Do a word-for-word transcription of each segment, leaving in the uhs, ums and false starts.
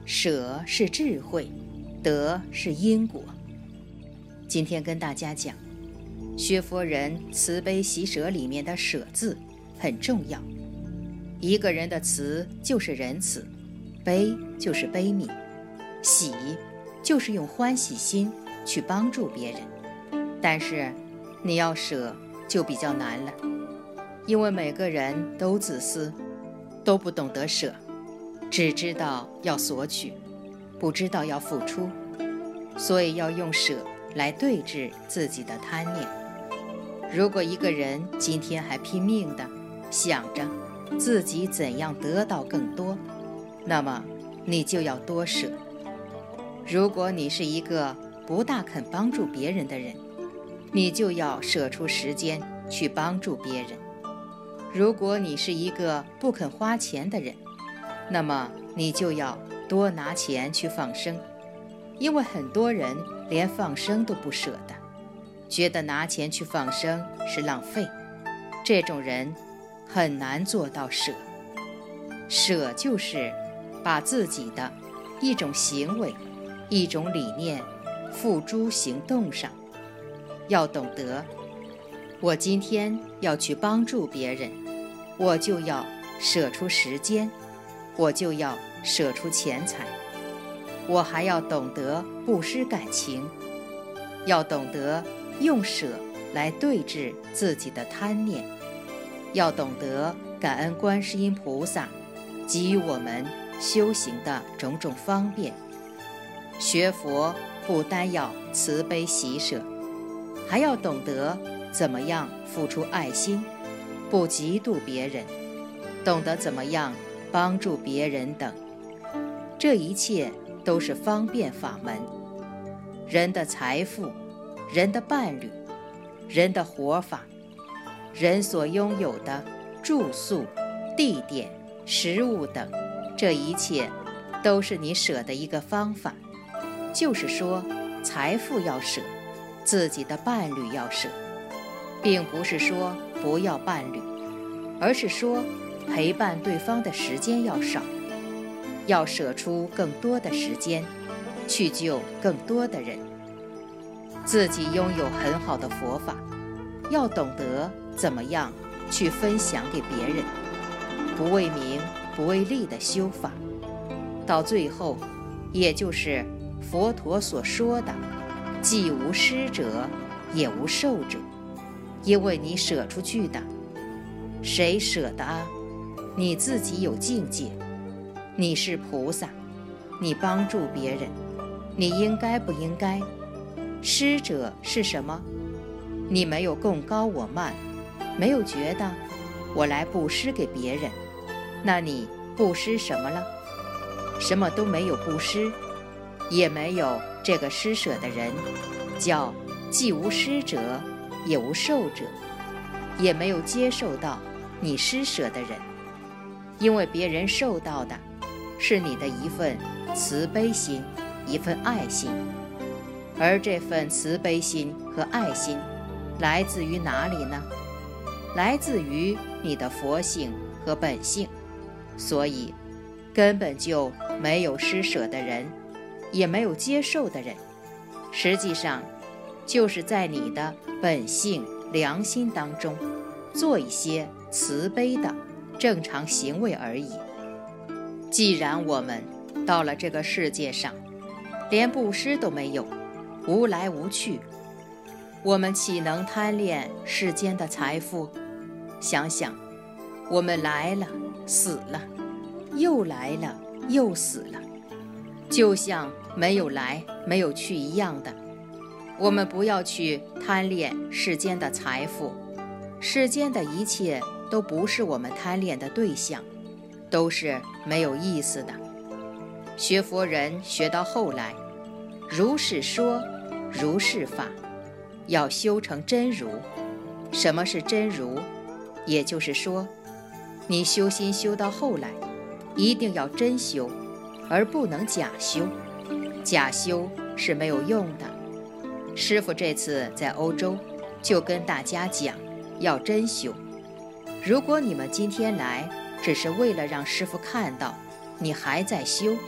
舍是智慧，得是因果。今天跟大家讲，学佛人慈悲喜舍里面的舍字很重要。一个人的慈就是仁慈，悲就是悲悯，喜就是用欢喜心去帮助别人。但是你要舍就比较难了，因为每个人都自私，都不懂得舍，只知道要索取，不知道要付出，所以要用舍来对治自己的贪念。如果一个人今天还拼命地想着自己怎样得到更多，那么你就要多舍。如果你是一个不大肯帮助别人的人，你就要舍出时间去帮助别人。如果你是一个不肯花钱的人，那么你就要多拿钱去放生，因为很多人连放生都不舍得，觉得拿钱去放生是浪费。这种人很难做到舍。舍就是把自己的一种行为、一种理念付诸行动上。要懂得，我今天要去帮助别人，我就要舍出时间，我就要舍出钱财，我还要懂得不失感情，要懂得用舍来对治自己的贪念，要懂得感恩观世音菩萨给予我们修行的种种方便。学佛不单要慈悲喜舍，还要懂得怎么样付出爱心，不嫉妒别人，懂得怎么样帮助别人等。这一切都是方便法门。人的财富，人的伴侣，人的活法，人所拥有的住宿、地点、食物等，这一切都是你舍的一个方法。就是说，财富要舍，自己的伴侣要舍，并不是说不要伴侣，而是说陪伴对方的时间要少，要舍出更多的时间去救更多的人。自己拥有很好的佛法，要懂得怎么样去分享给别人，不为名不为利的修法，到最后也就是佛陀所说的既无施者也无受者。因为你舍出去的，谁舍得啊？你自己有境界，你是菩萨，你帮助别人，你应该不应该？施者是什么？你没有贡高我慢，没有觉得我来布施给别人，那你布施什么了？什么都没有布施，也没有这个施舍的人，叫既无施者也无受者，也没有接受到你施舍的人。因为别人受到的是你的一份慈悲心，一份爱心，而这份慈悲心和爱心来自于哪里呢？来自于你的佛性和本性。所以根本就没有施舍的人，也没有接受的人，实际上就是在你的本性良心当中做一些慈悲的正常行为而已。既然我们到了这个世界上，连布施都没有，无来无去，我们岂能贪恋世间的财富？想想，我们来了，死了，又来了，又死了，就像没有来没有去一样的。我们不要去贪恋世间的财富，世间的一切都不是我们贪恋的对象，都是没有意思的。学佛人学到后来，如是说，如是法，要修成真如。什么是真如？也就是说，你修心修到后来，一定要真修，而不能假修。假修是没有用的。师父这次在欧洲就跟大家讲，要真修。如果你们今天来只是为了让师父看到你还在修，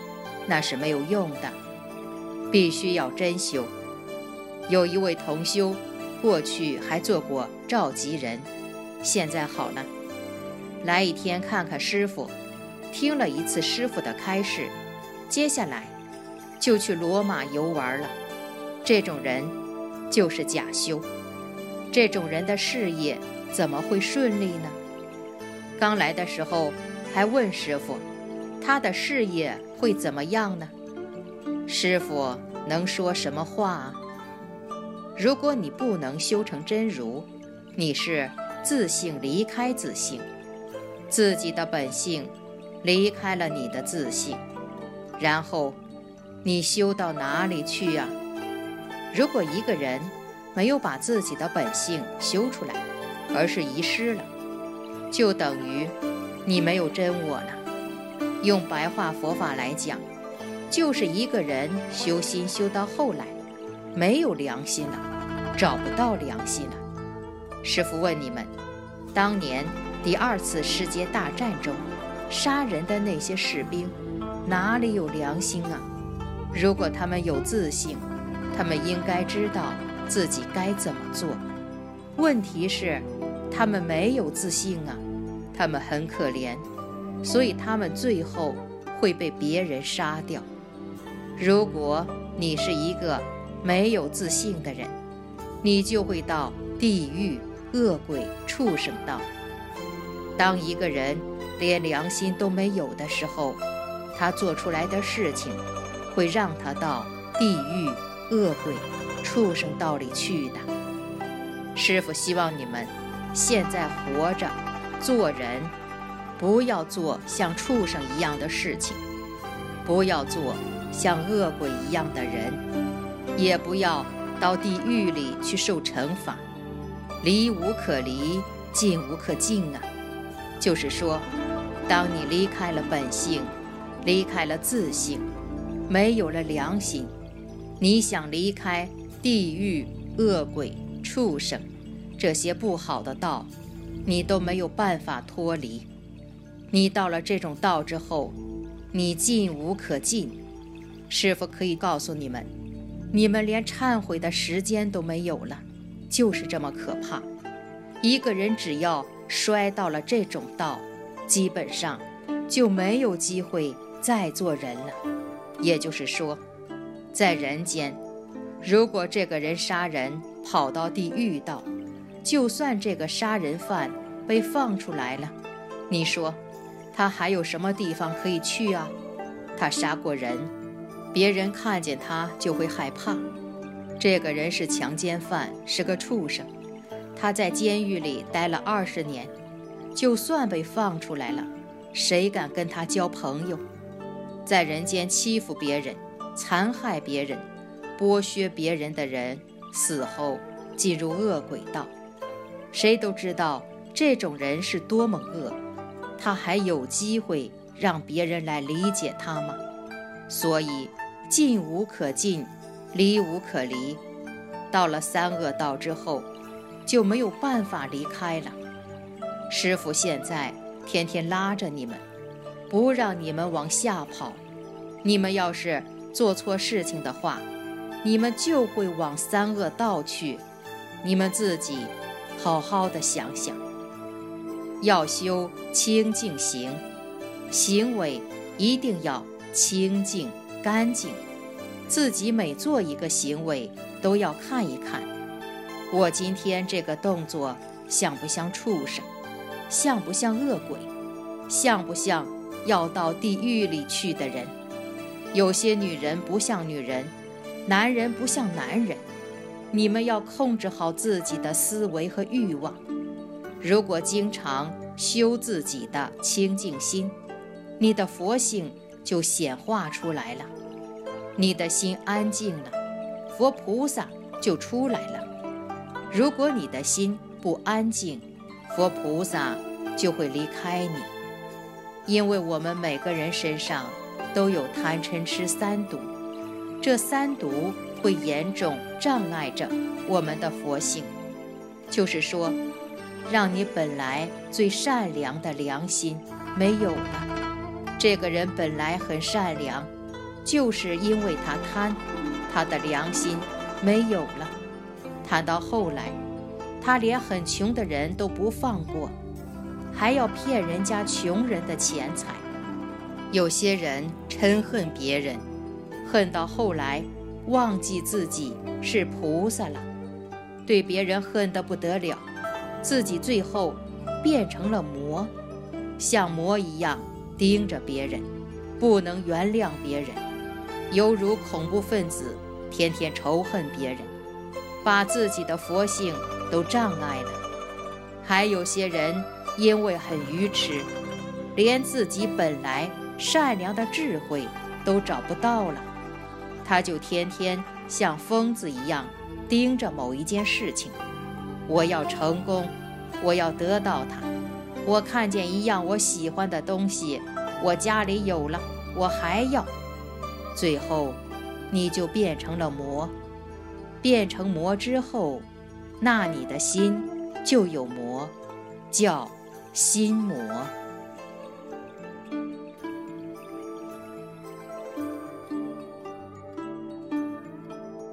那是没有用的，必须要真修。有一位同修，过去还做过召集人，现在好了，来一天看看师父，听了一次师父的开示，接下来就去罗马游玩了。这种人就是假修，这种人的事业怎么会顺利呢？刚来的时候还问师父，他的事业会怎么样呢？师父能说什么话啊？如果你不能修成真如，你是自性离开自性，自己的本性离开了你的自性，然后你修到哪里去啊？如果一个人没有把自己的本性修出来，而是遗失了，就等于你没有真我了。用白话佛法来讲，就是一个人修心修到后来没有良心了，找不到良心了。师父问你们，当年第二次世界大战中杀人的那些士兵哪里有良心啊？如果他们有自性，他们应该知道自己该怎么做。问题是他们没有自性啊，他们很可怜，所以他们最后会被别人杀掉。如果你是一个没有自性的人，你就会到地狱、恶鬼、畜生道。当一个人连良心都没有的时候，他做出来的事情会让他到地狱、恶鬼、畜生道里去的。师父希望你们现在活着做人，不要做像畜生一样的事情，不要做像恶鬼一样的人，也不要到地狱里去受惩罚。离无可离，进无可进啊。就是说，当你离开了本性，离开了自性，没有了良心，你想离开地狱、恶鬼、畜生这些不好的道，你都没有办法脱离。你到了这种道之后，你进无可进。师父可以告诉你们，你们连忏悔的时间都没有了，就是这么可怕。一个人只要摔到了这种道，基本上就没有机会再做人了。也就是说，在人间，如果这个人杀人跑到地狱道，就算这个杀人犯被放出来了，你说他还有什么地方可以去啊？他杀过人，别人看见他就会害怕。这个人是强奸犯，是个畜生，他在监狱里待了二十年，就算被放出来了，谁敢跟他交朋友？在人间欺负别人、残害别人、剥削别人的人，死后进入恶鬼道。谁都知道这种人是多么恶，他还有机会让别人来理解他吗？所以进无可进，离无可离。到了三恶道之后，就没有办法离开了。师父现在天天拉着你们，不让你们往下跑。你们要是做错事情的话，你们就会往三恶道去。你们自己好好的想想。要修清净行，行为一定要清净干净。自己每做一个行为都要看一看，我今天这个动作像不像畜生，像不像恶鬼，像不像要到地狱里去的人。有些女人不像女人，男人不像男人。你们要控制好自己的思维和欲望。如果经常修自己的清净心，你的佛性就显化出来了。你的心安静了，佛菩萨就出来了。如果你的心不安静，佛菩萨就会离开你。因为我们每个人身上都有贪嗔痴三毒，这三毒会严重障碍着我们的佛性。就是说，让你本来最善良的良心没有了。这个人本来很善良， 就是因为他贪，他的良心没有了。贪到后来，他连很穷的人都不放过，还要骗人家穷人的钱财。有些人嗔恨别人，恨到后来忘记自己是菩萨了，对别人恨得不得了，自己最后变成了魔，像魔一样盯着别人，不能原谅别人，犹如恐怖分子，天天仇恨别人，把自己的佛性都障碍了。还有些人因为很愚痴，连自己本来善良的智慧都找不到了，他就天天像疯子一样盯着某一件事情，我要成功，我要得到它，我看见一样我喜欢的东西，我家里有了，我还要。最后你就变成了魔，变成魔之后，那你的心就有魔，叫心魔。